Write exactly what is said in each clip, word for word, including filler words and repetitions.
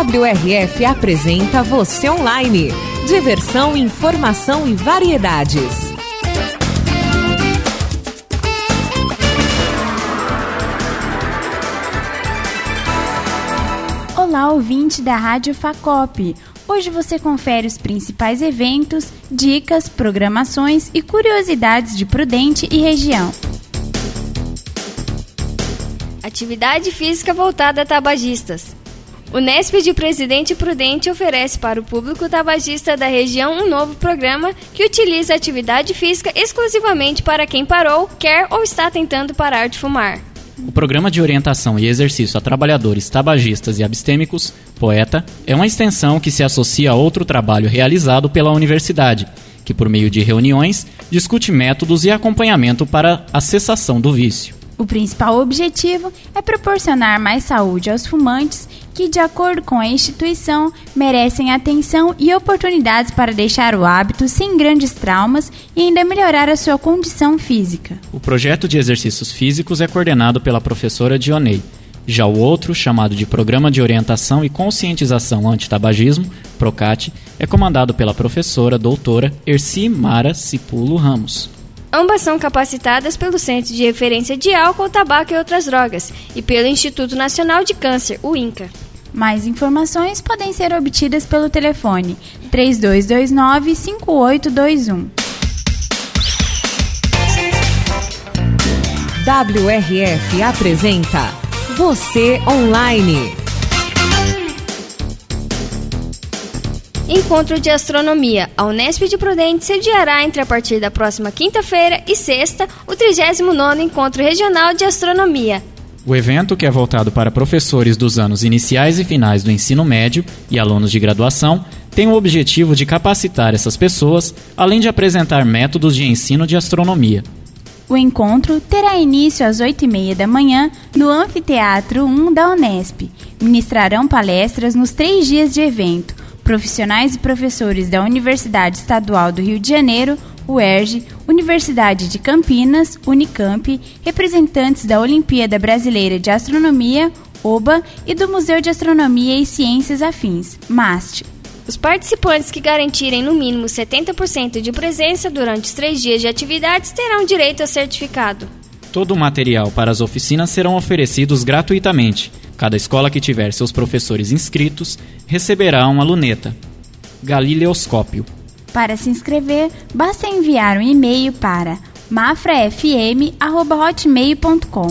W R F apresenta Você Online. Diversão, informação e variedades. Olá, ouvinte da Rádio Facop. Hoje você confere os principais eventos, dicas, programações e curiosidades de Prudente e região. Atividade física voltada a tabagistas. O Unesp de Presidente Prudente oferece para o público tabagista da região um novo programa que utiliza a atividade física exclusivamente para quem parou, quer ou está tentando parar de fumar. O Programa de Orientação e Exercício a Trabalhadores Tabagistas e Abstêmicos, POETA, é uma extensão que se associa a outro trabalho realizado pela universidade, que por meio de reuniões discute métodos e acompanhamento para a cessação do vício. O principal objetivo é proporcionar mais saúde aos fumantes que, de acordo com a instituição, merecem atenção e oportunidades para deixar o hábito sem grandes traumas e ainda melhorar a sua condição física. O projeto de exercícios físicos é coordenado pela professora Dionei. Já o outro, chamado de Programa de Orientação e Conscientização Antitabagismo, PROCAT, é comandado pela professora doutora Erci Mara Cipulo Ramos. Ambas são capacitadas pelo Centro de Referência de Álcool, Tabaco e Outras Drogas e pelo Instituto Nacional de Câncer, o INCA. Mais informações podem ser obtidas pelo telefone três dois dois nove, cinco oito dois um. W R F apresenta Você Online. Encontro de Astronomia. A Unesp de Prudente sediará entre a partir da próxima quinta-feira e sexta o trigésimo nono Encontro Regional de Astronomia. O evento, que é voltado para professores dos anos iniciais e finais do ensino médio e alunos de graduação, tem o objetivo de capacitar essas pessoas, além de apresentar métodos de ensino de astronomia. O encontro terá início às oito e meia da manhã no Anfiteatro um da Unesp. Ministrarão palestras nos três dias de evento. Profissionais e professores da Universidade Estadual do Rio de Janeiro, U E R J, Universidade de Campinas, Unicamp, representantes da Olimpíada Brasileira de Astronomia, O B A, e do Museu de Astronomia e Ciências Afins, MAST. Os participantes que garantirem no mínimo setenta por cento de presença durante os três dias de atividades terão direito a certificado. Todo o material para as oficinas serão oferecidos gratuitamente. Cada escola que tiver seus professores inscritos receberá uma luneta. Galileoscópio. Para se inscrever, basta enviar um e-mail para mafrafm arroba hotmail ponto com.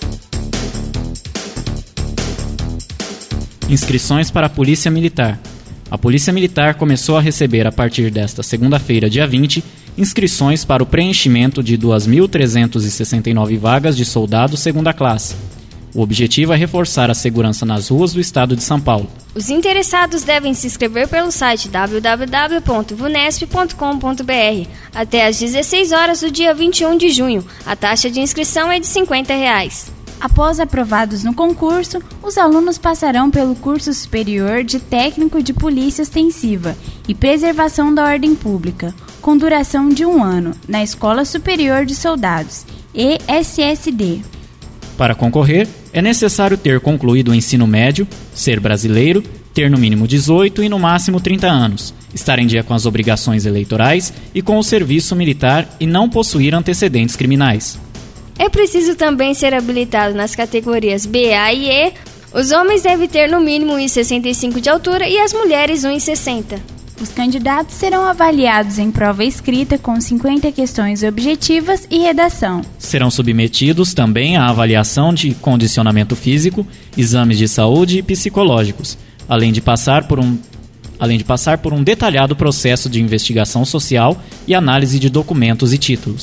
Inscrições para a Polícia Militar. A Polícia Militar começou a receber a partir desta segunda-feira, dia vinte, inscrições para o preenchimento de duas mil trezentas e sessenta e nove vagas de soldado segunda classe. O objetivo é reforçar a segurança nas ruas do estado de São Paulo. Os interessados devem se inscrever pelo site w w w ponto vunesp ponto com ponto b r até às dezesseis horas do dia vinte e um de junho. A taxa de inscrição é de cinquenta reais. Após aprovados no concurso, os alunos passarão pelo curso superior de Técnico de Polícia Ostensiva e Preservação da Ordem Pública, com duração de um ano, na Escola Superior de Soldados, E S S D. Para concorrer, é necessário ter concluído o ensino médio, ser brasileiro, ter no mínimo dezoito e no máximo trinta anos, estar em dia com as obrigações eleitorais e com o serviço militar e não possuir antecedentes criminais. É preciso também ser habilitado nas categorias B, A e E. Os homens devem ter no mínimo um metro e sessenta e cinco de altura e as mulheres um metro e sessenta. Os candidatos serão avaliados em prova escrita com cinquenta questões objetivas e redação. Serão submetidos também à avaliação de condicionamento físico, exames de saúde e psicológicos, além de passar por um, além de passar por um detalhado processo de investigação social e análise de documentos e títulos.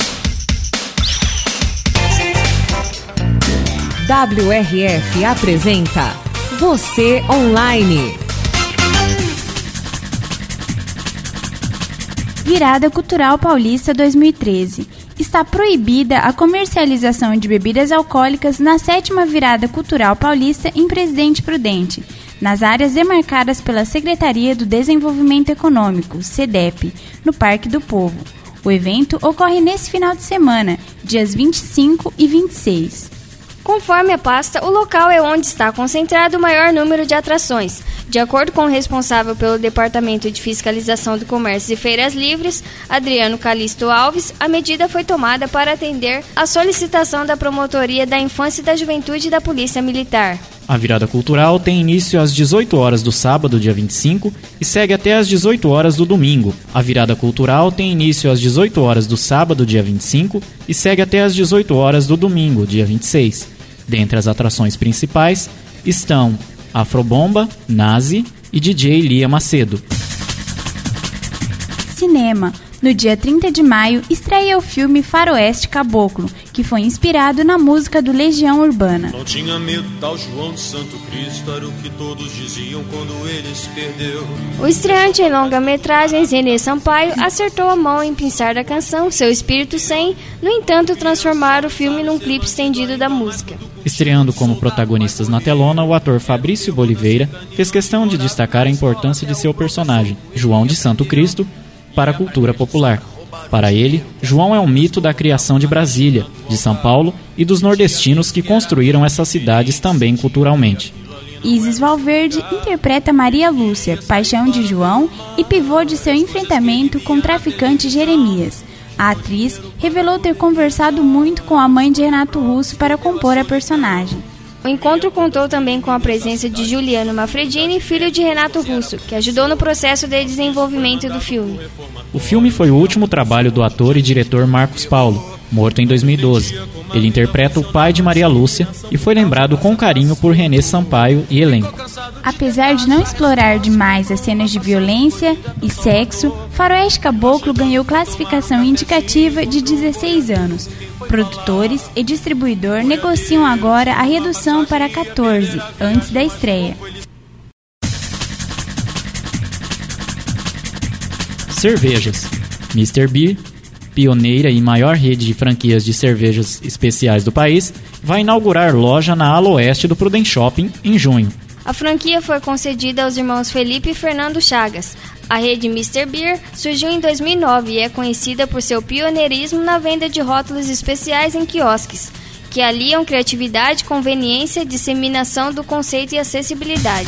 W R F apresenta Você Online. Virada Cultural Paulista dois mil e treze. Está proibida a comercialização de bebidas alcoólicas na sétima Virada Cultural Paulista em Presidente Prudente, nas áreas demarcadas pela Secretaria do Desenvolvimento Econômico, SEDEP, no Parque do Povo. O evento ocorre nesse final de semana, dias vinte e cinco e vinte e seis. Conforme a pasta, o local é onde está concentrado o maior número de atrações. De acordo com o responsável pelo Departamento de Fiscalização do Comércio e Feiras Livres, Adriano Calixto Alves, a medida foi tomada para atender à solicitação da Promotoria da Infância e da Juventude da Polícia Militar. A virada cultural tem início às dezoito horas do sábado, dia vinte e cinco, e segue até às dezoito horas do domingo. A virada cultural tem início às dezoito horas do sábado, dia vinte e cinco, e segue até às dezoito horas do domingo, dia vinte e seis. Dentre as atrações principais estão Afrobomba, Nazi e D J Lia Macedo. Cinema. No dia trinta de maio, estreia o filme Faroeste Caboclo, que foi inspirado na música do Legião Urbana. Não tinha medo, tal João de Santo Cristo, era o que todos diziam quando ele se perdeu. O estreante em longa-metragens, Renê Sampaio, acertou a mão em pensar da canção Seu Espírito Sem, no entanto, transformar o filme num clipe estendido da música. Estreando como protagonistas na telona, o ator Fabrício Boliveira fez questão de destacar a importância de seu personagem, João de Santo Cristo, para a cultura popular. Para ele, João é um mito da criação de Brasília, de São Paulo e dos nordestinos que construíram essas cidades também culturalmente. Isis Valverde interpreta Maria Lúcia, paixão de João e pivô de seu enfrentamento com o traficante Jeremias. A atriz revelou ter conversado muito com a mãe de Renato Russo para compor a personagem. O encontro contou também com a presença de Juliano Manfredini, filho de Renato Russo, que ajudou no processo de desenvolvimento do filme. O filme foi o último trabalho do ator e diretor Marcos Paulo, morto em dois mil e doze. Ele interpreta o pai de Maria Lúcia e foi lembrado com carinho por Renê Sampaio e elenco. Apesar de não explorar demais as cenas de violência e sexo, Faroeste Caboclo ganhou classificação indicativa de dezesseis anos. Produtores e distribuidor negociam agora a redução para quatorze, antes da estreia. Cervejas. mister Beer, pioneira e maior rede de franquias de cervejas especiais do país, vai inaugurar loja na ala oeste do Prudent Shopping em junho. A franquia foi concedida aos irmãos Felipe e Fernando Chagas. A rede mister Beer surgiu em dois mil e nove e é conhecida por seu pioneirismo na venda de rótulos especiais em quiosques, que aliam criatividade, conveniência, disseminação do conceito e acessibilidade.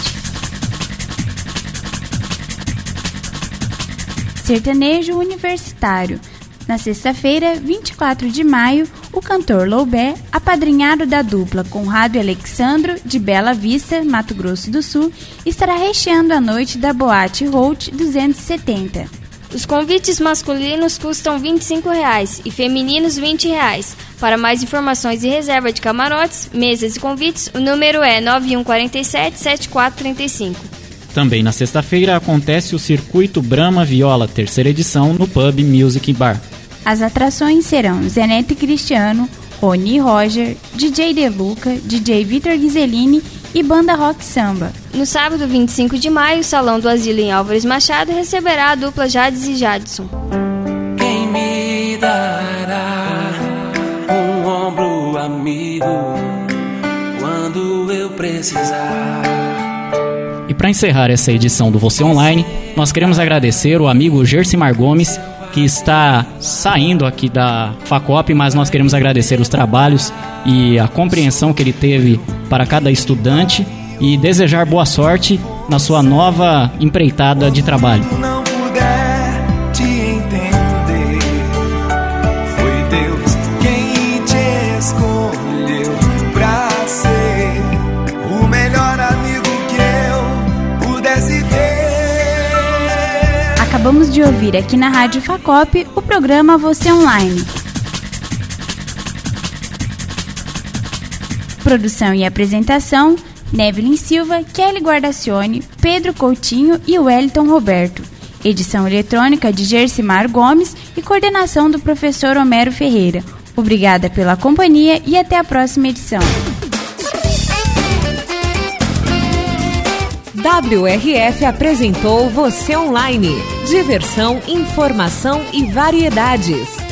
Sertanejo universitário. Na sexta-feira, vinte e quatro de maio, o cantor Loubé, apadrinhado da dupla Conrado e Alexandro, de Bela Vista, Mato Grosso do Sul, estará recheando a noite da Boate Holt duzentos e setenta. Os convites masculinos custam vinte e cinco reais e femininos vinte reais. Para mais informações e reserva de camarotes, mesas e convites, o número é nove um quatro sete, sete quatro três cinco. Também na sexta-feira acontece o Circuito Brahma Viola, terceira edição, no Pub Music Bar. As atrações serão Zeneto e Cristiano, Rony e Roger, D J Deluca, D J Vitor Ghiseline e Banda Rock Samba. No sábado, vinte e cinco de maio, o Salão do Asilo em Álvares Machado receberá a dupla Jades e Jadson. Quem me dará um ombro amigo quando eu precisar? E para encerrar essa edição do Você Online, nós queremos agradecer o amigo Gersimar Gomes, que está saindo aqui da Facop, mas nós queremos agradecer os trabalhos e a compreensão que ele teve para cada estudante e desejar boa sorte na sua nova empreitada de trabalho. Não puder te entender, foi Deus quem te escolheu pra ser o melhor amigo que eu pudesse ter. Acabamos de ouvir aqui na Rádio Facop o programa Você Online. Produção e apresentação, Nevelyn Silva, Kelly Guardacione, Pedro Coutinho e Wellington Roberto. Edição eletrônica de Gersimar Gomes e coordenação do professor Homero Ferreira. Obrigada pela companhia e até a próxima edição. W R F apresentou Você Online. Diversão, informação e variedades.